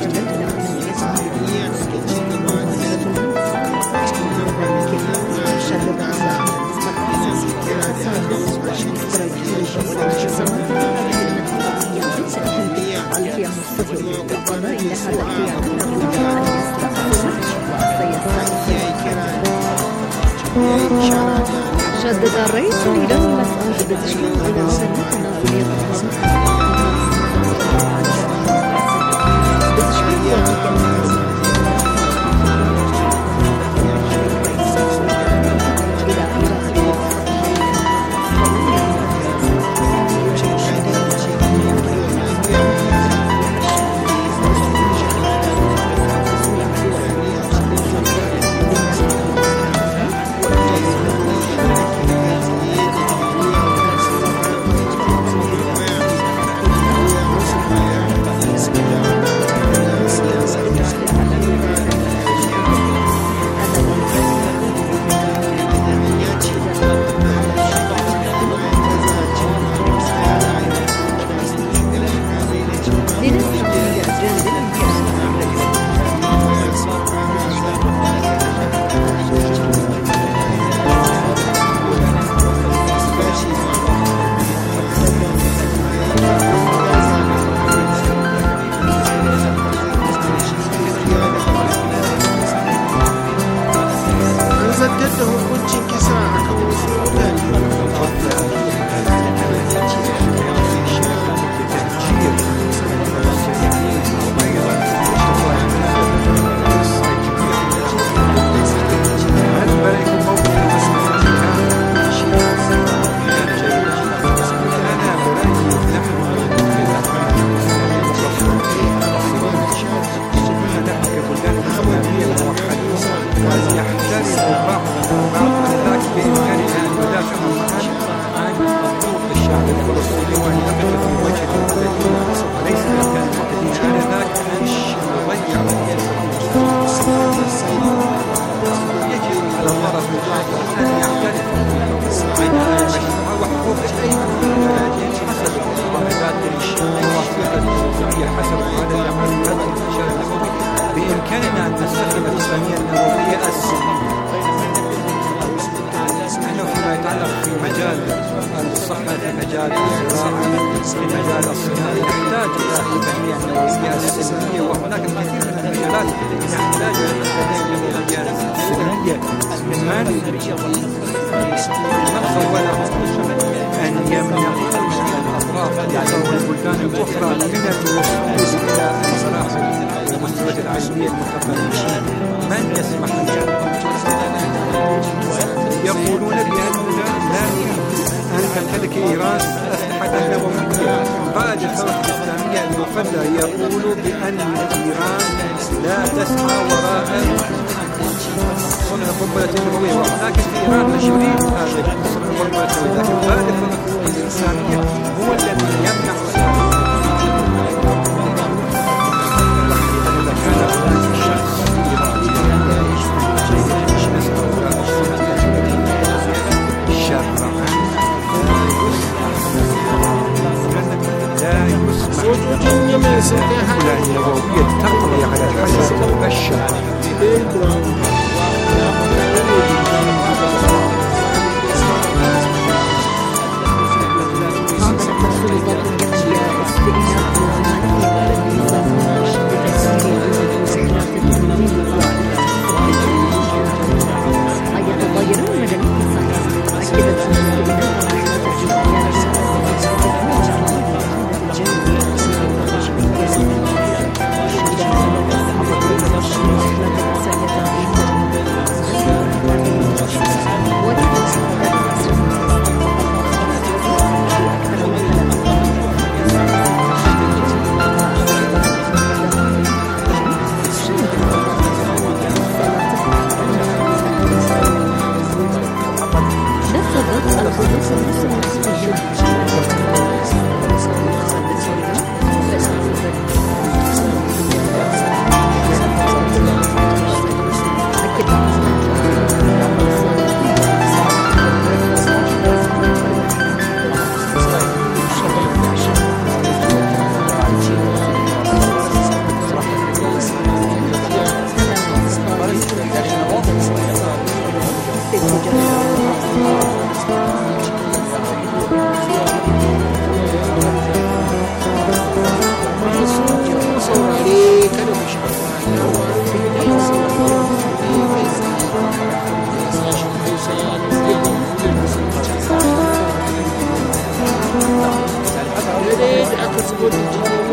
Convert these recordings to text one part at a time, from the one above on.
شدد الرئيس الإيراني مسؤول بتشكيل لجنة تنظيمية بإمكاننا أن نستخدم الإسلامية النووية السلمية. نحن فيما يتعلق في مجال الصحة، في مجال الزراعة، في مجال الصناعة، نحتاج إلى الإسلامية النووية السلمية، وهناك الكثير من المجالات نحتاج إلى الإسلامية السلمية. نقصد وله أن يمنعون الأطراف والبلدان الأخرى من الوصول إلى المراحل والمستويات العلمية المتقدمة. من يسمح لهم؟ يقولون بأننا لا يمكن أن تمتلك إيران أسلحة نووية. قائد الثورة الإسلامية المفدى يقول بأن إيران لا تسعى وراء صنع قنبلة نووية، ولكن إيران لا يريد هذا صنع قنبلة نووية، لكن قائد الثورة الإسلامية هو الذي يمنع الأسلحة النووية تقضي على الحياة البشرية.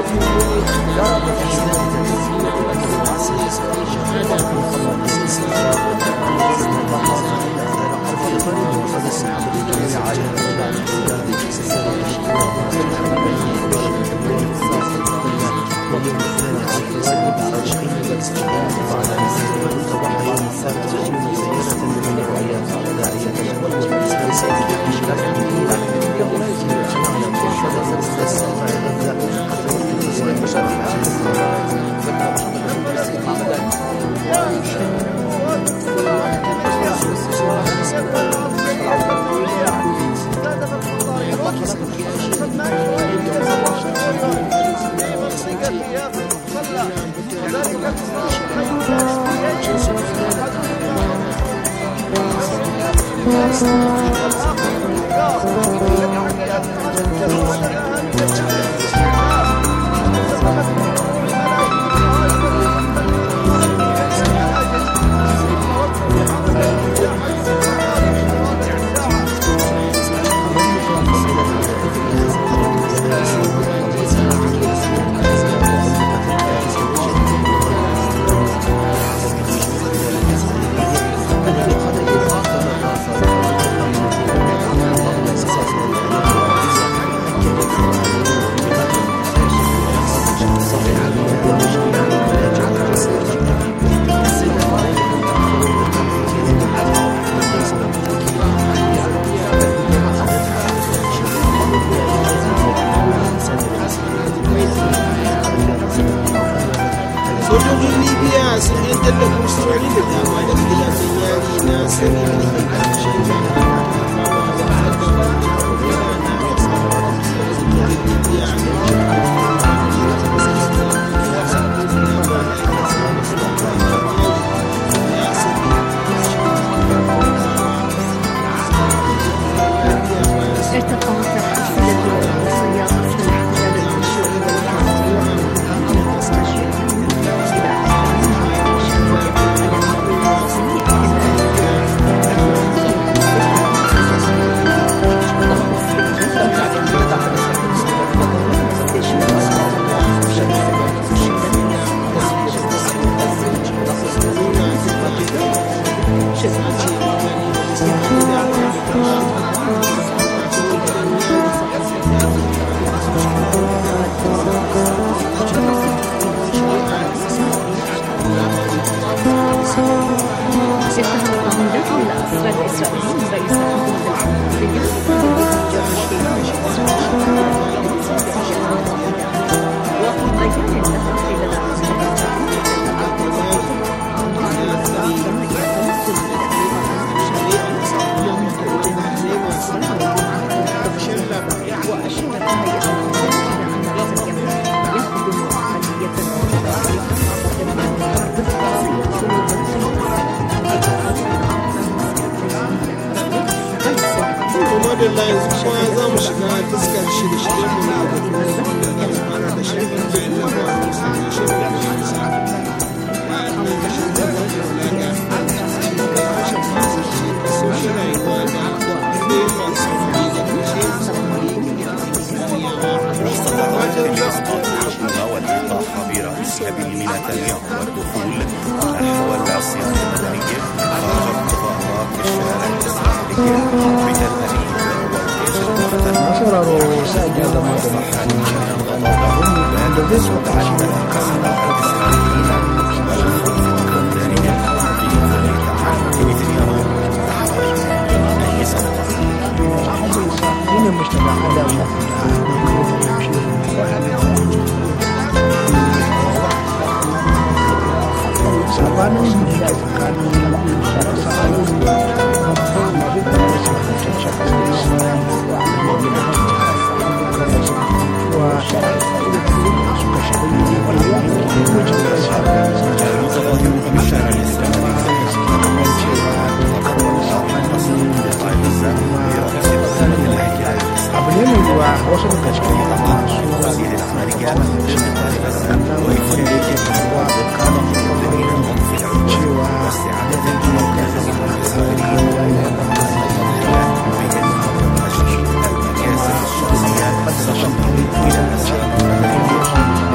sojojin libya sun yantar da kursurori da dama daga gidajen yari na sani da ke karshen yanzu kuma za mu shiga fuskar shirye-shiryen mu na da fara da shirin bayan labarin shirin da nisa bayan nan da shirin da laga harshen masu ce kaso shi rayuwa da ne masu ne da kushe samari da والإلقاء خبيرة سبيل من نتنياهو والدخول نحو العاصمة المدنية خرجت مظاهرات في الشارع الإسرائيلي بتدريب sauraro sai ya zama da makani da zai so ta shi da kasar هنا مجتمع آدم sabanin da ya tsakanin abu ne mai ruwa wasu daga cikin cewa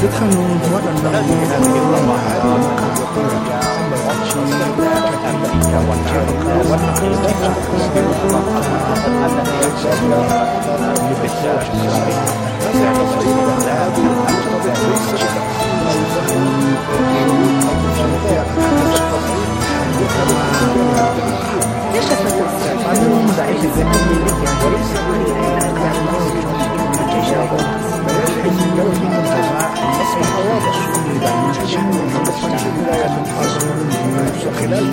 dukkanin waɗannan خلال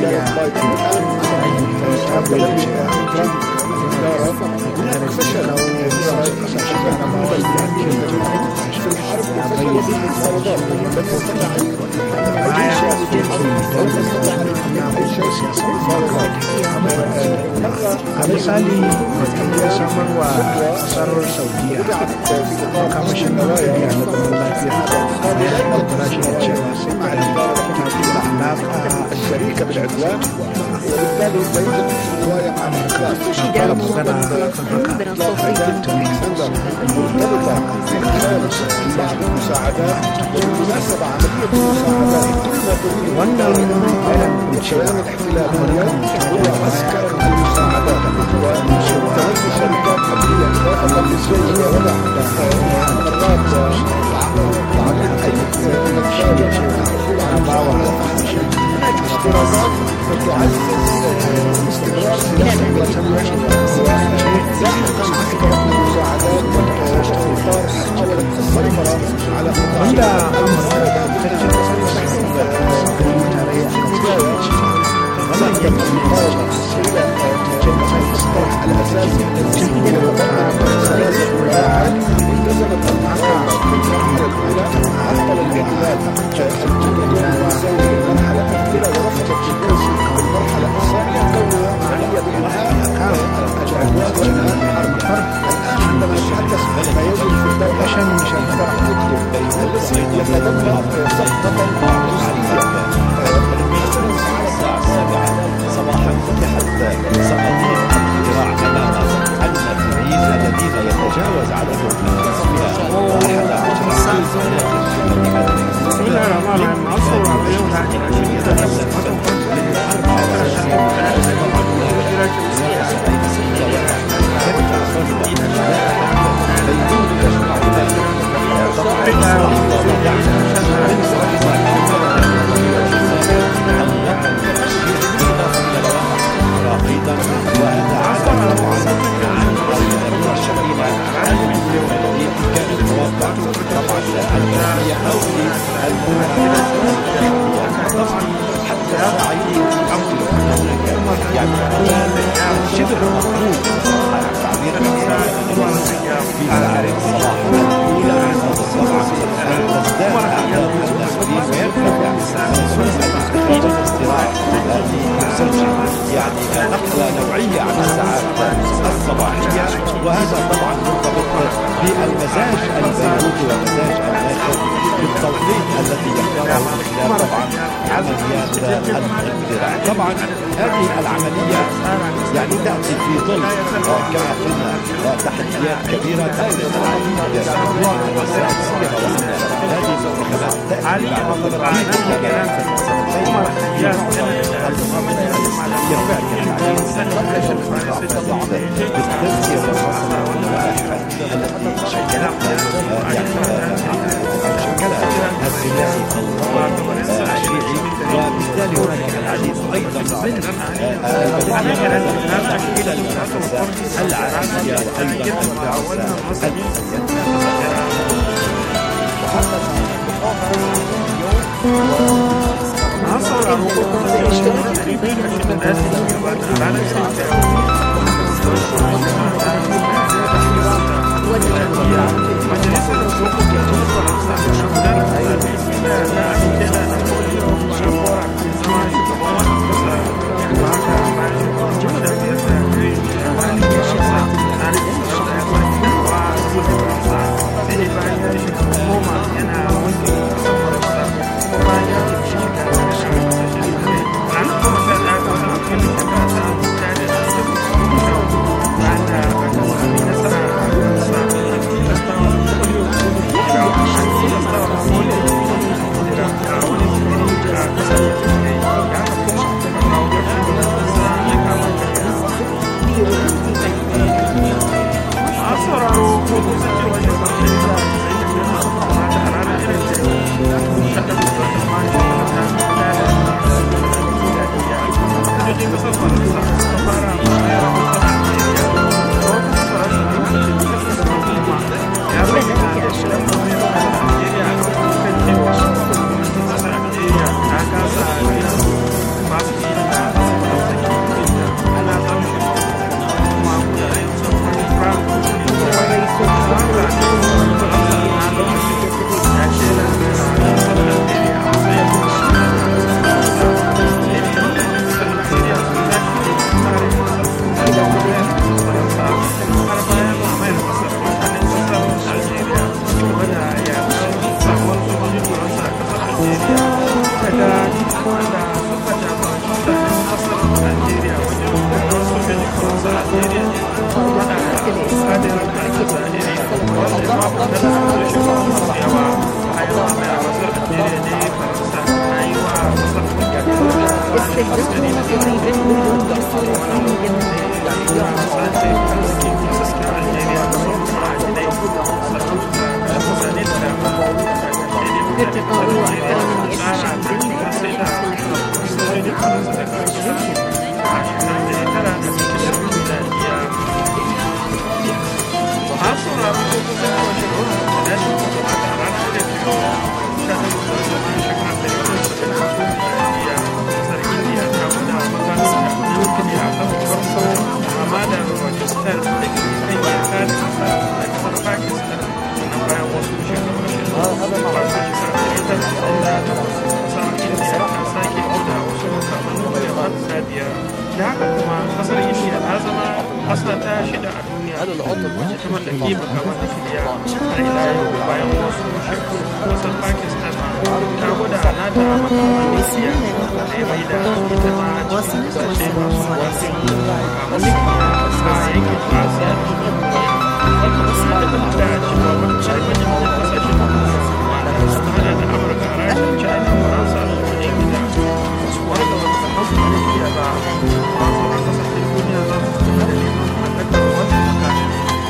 misali ya samarwa kasar saudiya makamashin lafiya na zaman lafiya da shi da cewa sai a yi ta alaƙa الشريكة بالعدوان وبالتالي يجب رواية عن طلب مغنى بعض المساعدات وبالمناسبة عملية المساعدات شباب الاحتلال اليوم هو عسكر المساعدات وتولي شركات حقيقية التي سوريا وضع مرات عليها اشتراطات تعزز استمرار سياسة المساعدات والاطار حاولت السيطرة على صباحا فتحت صناديق الاقتراع امام النافذين الذين يتجاوز عددهم نقلة نوعية عن الساعات الصباحية، وهذا طبعا مرتبط بالمزاج البيروتي والمزاج الآخر بالتوقيت الذي يختاره من خلال طبعا عمليات الاقتراع. طبعا هذه العملية يعني تأتي في ظل كما قلنا تحديات كبيرة تأتي الوسائل السياسية، وأن هذه الانتخابات تأتي بعد فترة بالتذكير واللوائح التي شكلت هؤلاء الشيعي، وبالتالي هناك العديد ايضا الى المؤسسات العالميه wanda kima kamar nukiliya har ila yau bayan wasu shekaru kasar Pakistan ta gwada nata makaman nukiliya da ya mai da ita ma cikin kasashe masu wasu makaman nukiliya a yankin Asiya da duniya. Kuma ya tabbatar da cewa wata manyan kasashen duniya wanda suka hada da Amurka, Rasha, China, Faransa da wani gida su warga wata makaman nukiliya ba a sauran kasashen duniya za su ci da neman mallakar wannan makamin.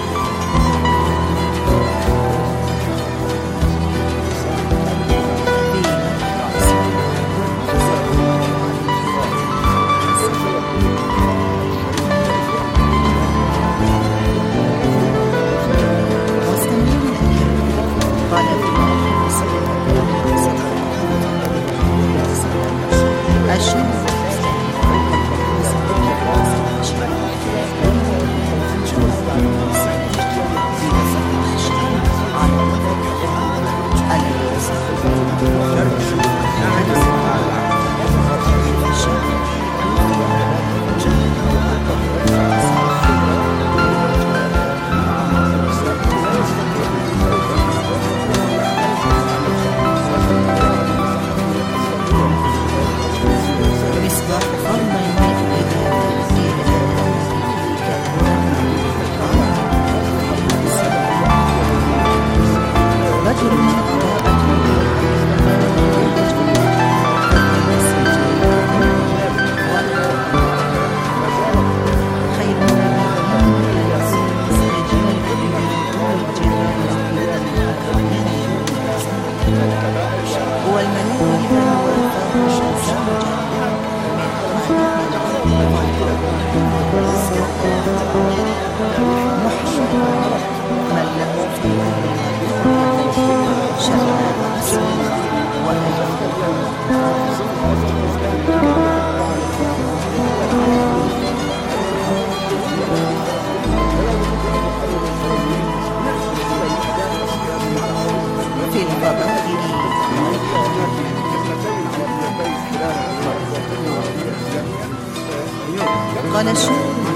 قال شكرا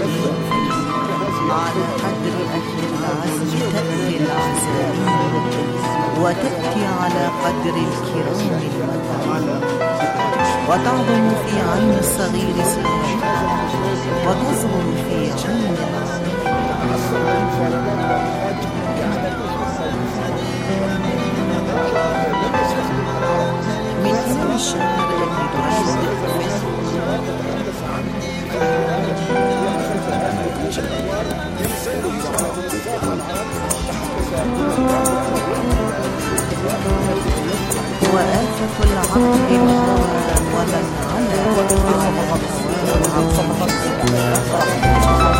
على قدر أهل العزم تأتي العزائم وتبكي على قدر الكرام المكارم وتعظم في عين الصغير سرورا وتصغر في عين من أمر الشهر التي تعيش وآفة العقل الهوى ومن على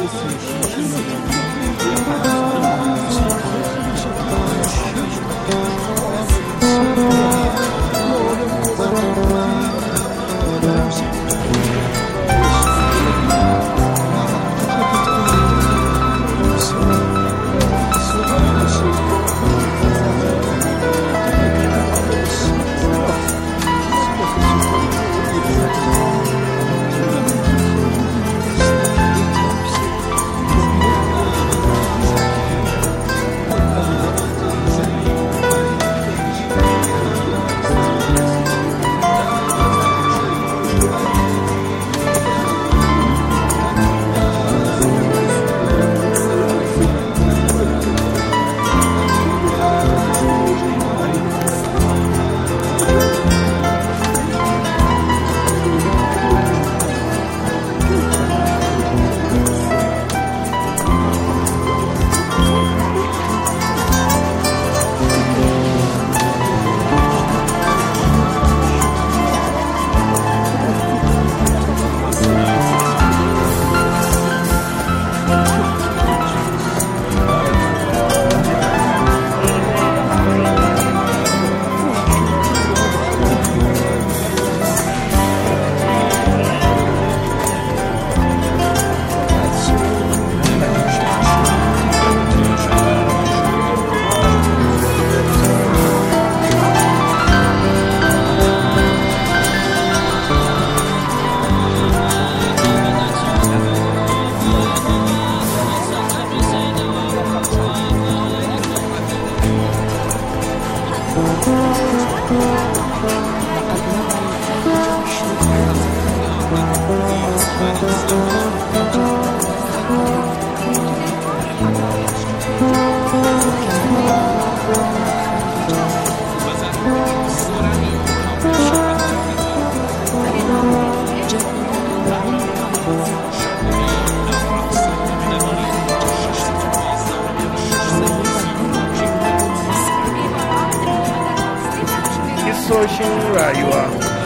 Kisoshin rayuwa.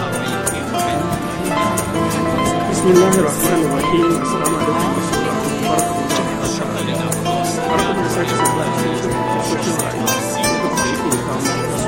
Bismillahir Rahmanir Rahim. Assalamu alaikum warahmatullahi wabarakatuh. Barkamu da sake saduwa a cikin kisoshin rayuwa. Da yake kawo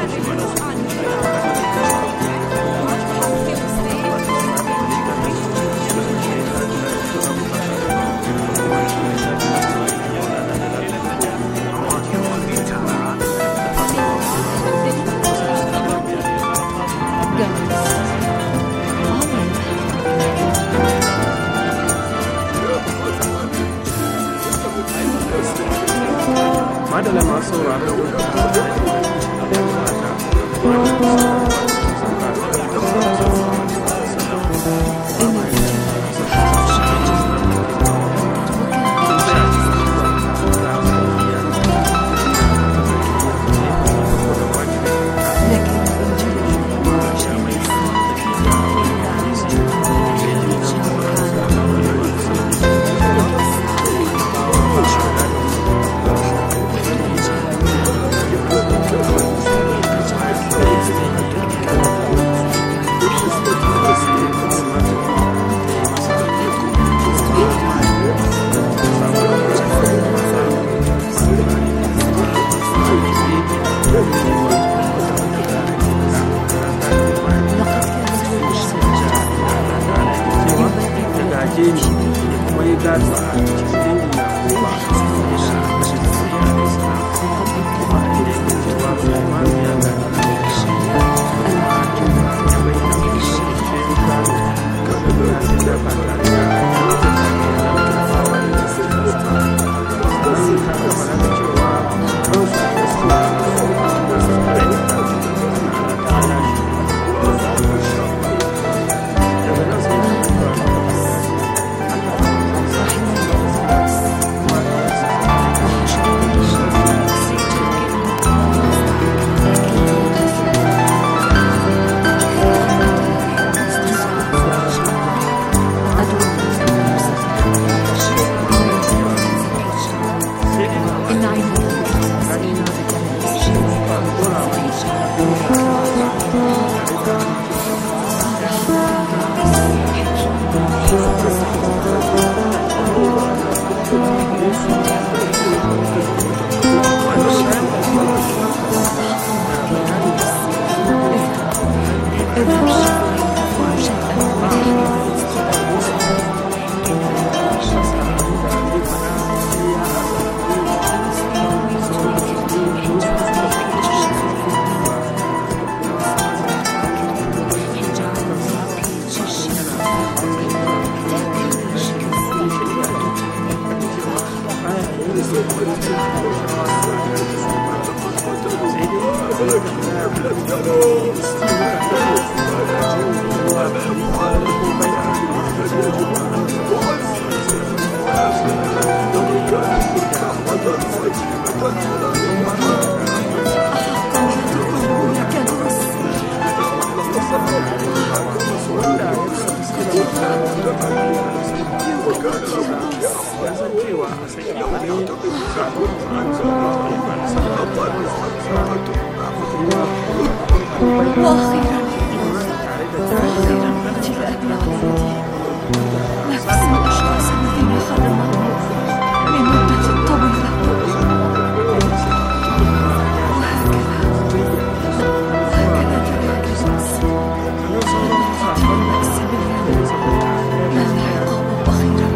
madalla masu sauraro وأخيرا نفس الأشخاص الذين خدموا لمدة طويلة وهكذا تراجعت العقاب أخيرا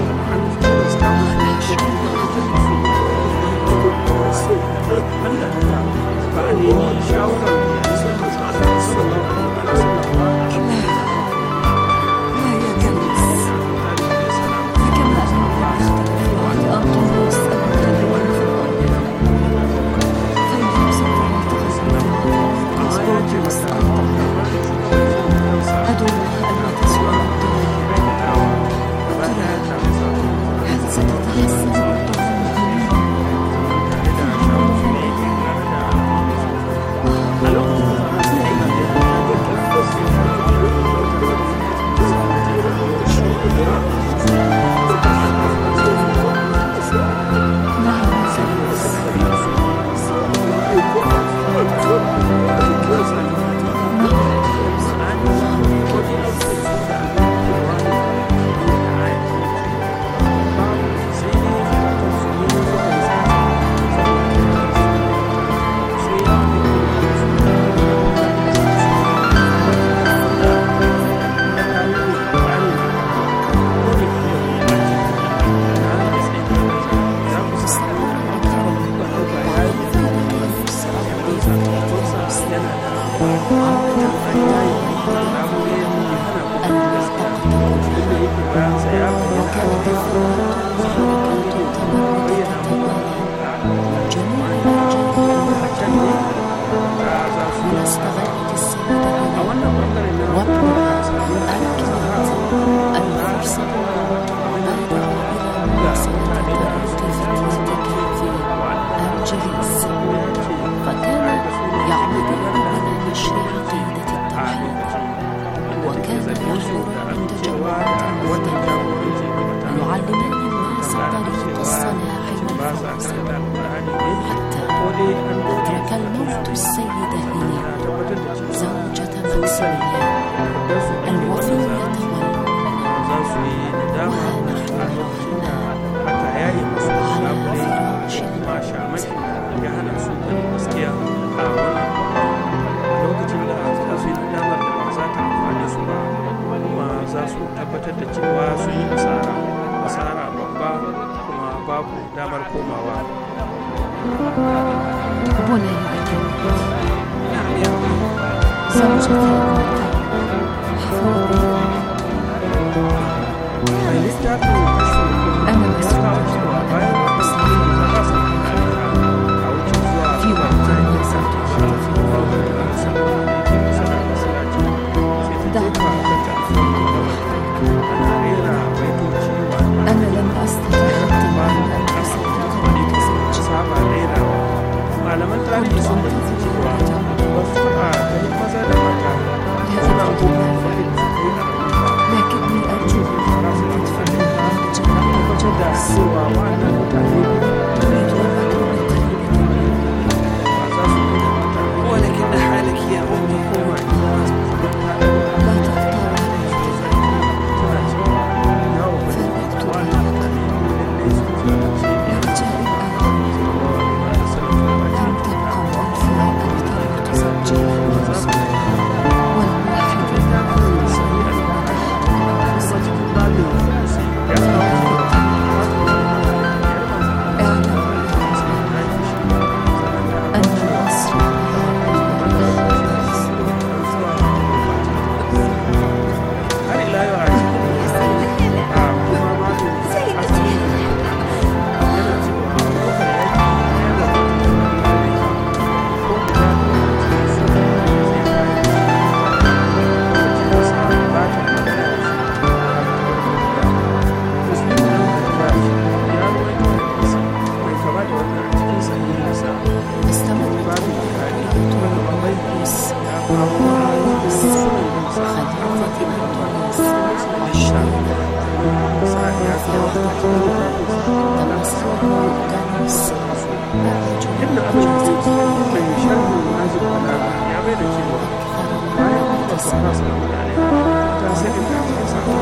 ibn abin mai sharhin najib balaga ya bai da cewa bayan mutuwar sallallahu alaihi wasallam ta sai da ta sa ta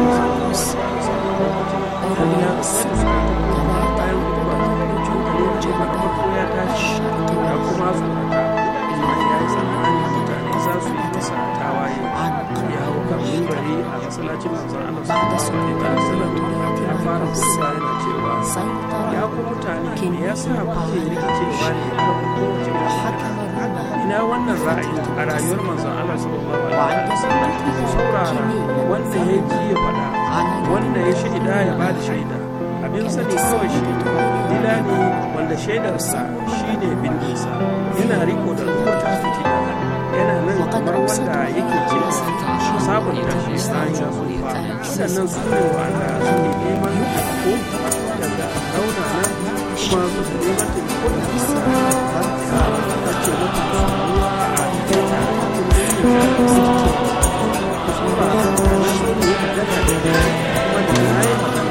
ya bayan mutuwar ce ba da farko ya tashi ya kuma tsorata ya yi tsammani mutane za su yi masa tawaye ya hau kan mimbari a masallacin manzon Allah sallallahu alaihi wasallam ya fara kusa yana cewa ya ku mutane me yasa kuke rikicewa ne kan kowace ina wannan ra'ayi a rayuwar manzon Allah sallallahu alaihi wasallam saurara wanda ya ji ya faɗa wanda ya shaida ya ba da shaida abin sani kawai shi dila ne wanda shaidarsa shi ne bindinsa yana riko da wata fitina yana nan kamar wanda yake ce sabunta shi bayan ya tsufa sannan su ne wanda suke neman ko daga rauna nan kuma su neman taimako da bisa ta ce wata ruwa a cikin tarihin su ba a nasu ne a daga da wanda ya yi magana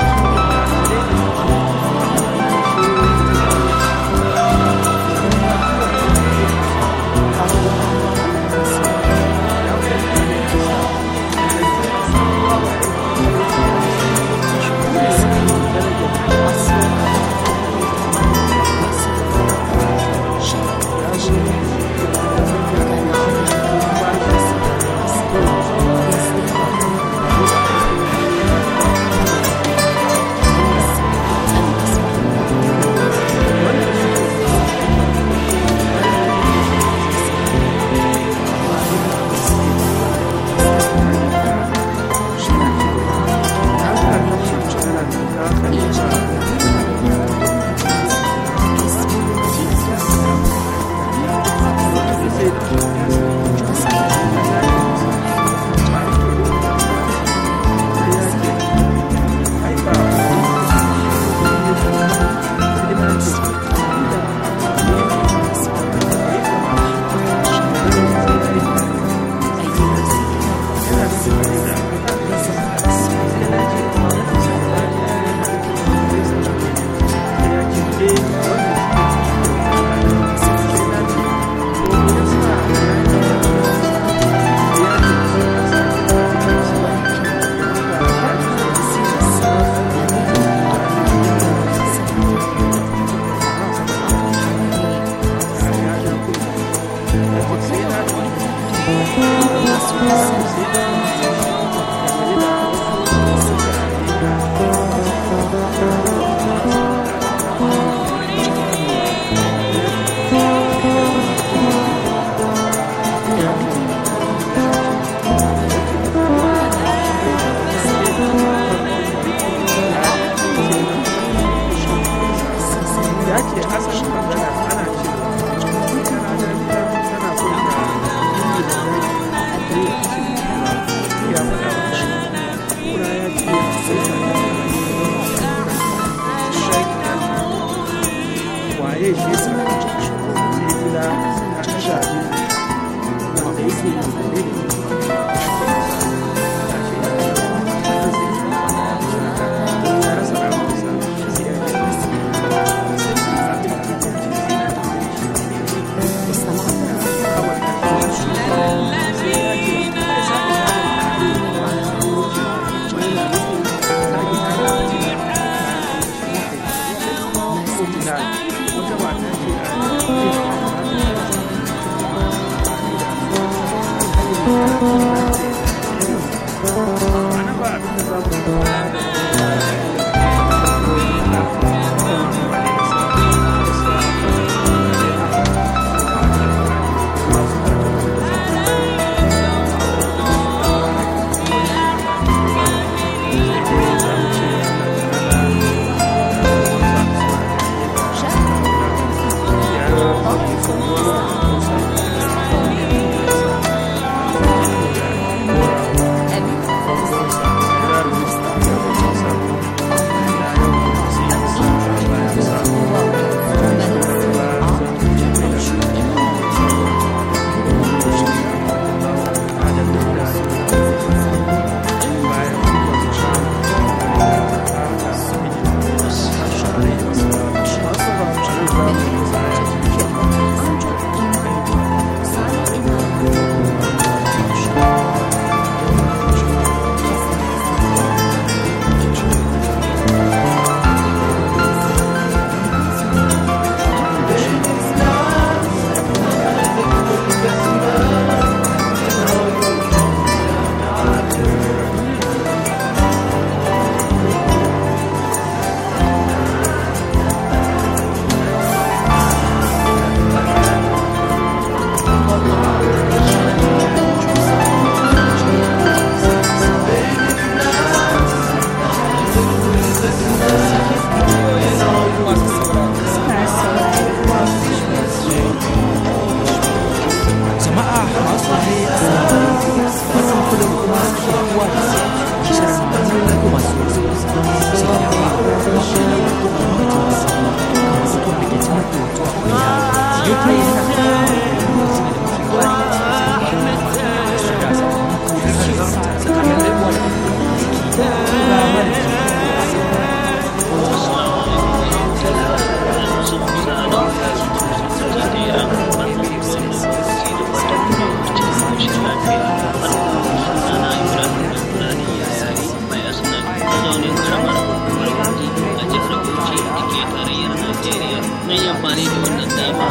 Najeriya mun yi amfani da wannan dama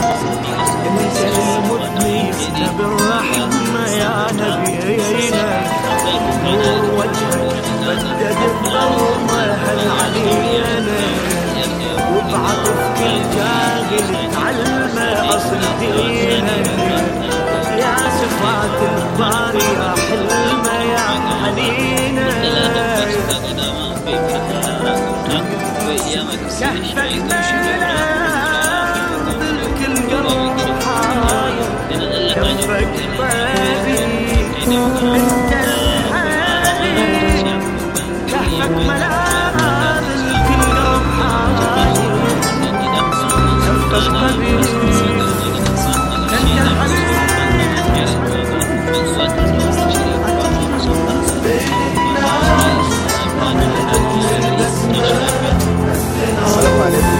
بالرحمة يا نبينا نور وجهك بدد الظلمة هل علينا وبعطفك الجاهل تعلمه أصل دينا يا صفات الباري يا حلمة يا حنينة كهفك ملا بالكل قلب حاير كفك بابي انت الحبيب كهفك ملاذ الكل قلب حاير كفك بابي انت الحبيب. السلام عليكم.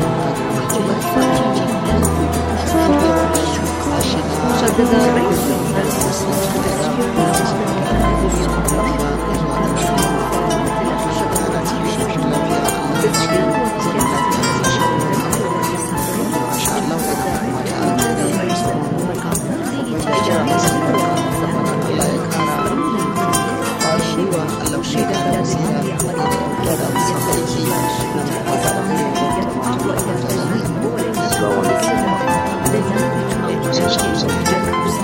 شدد رئيس